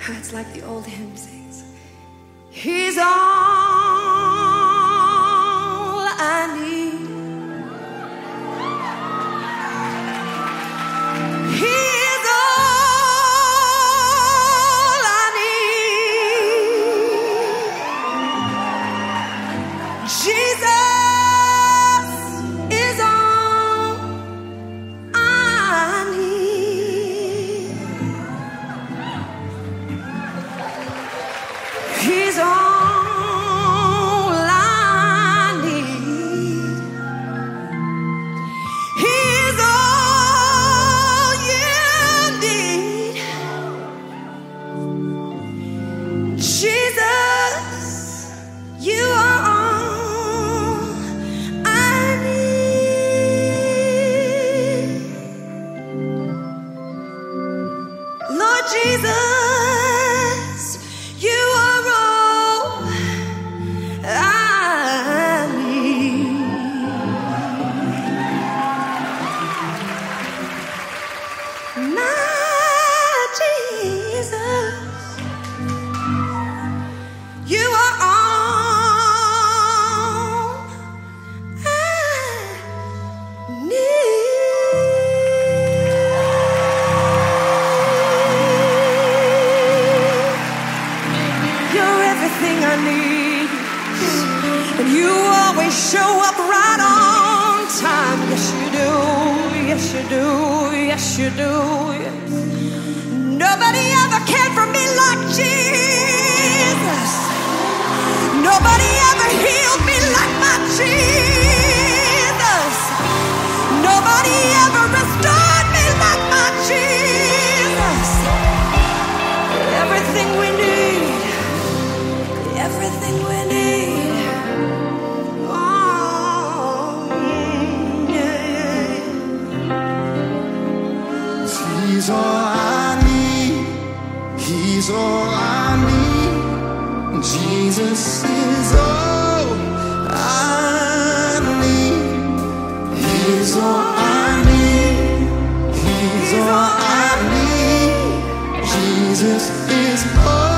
It's like the old hymn sings. He's all I need. He's all I need. Jesus is all I need. He's all I need. He's all you need. Jesus, you are all I need. Lord Jesus, you are all I need. My Jesus, you are all I need. You're everything I need, and you always show up right on time. Yes, you do. Yes, you do. Yes, you do. Nobody ever cared for me like Jesus. Nobody ever healed me like my Jesus. Nobody ever restored me like my Jesus. Everything we need. Everything we need. Oh, yeah. He's all I need. He's all I need. Jesus is all I need. He's all I need. He's all I need. Jesus is all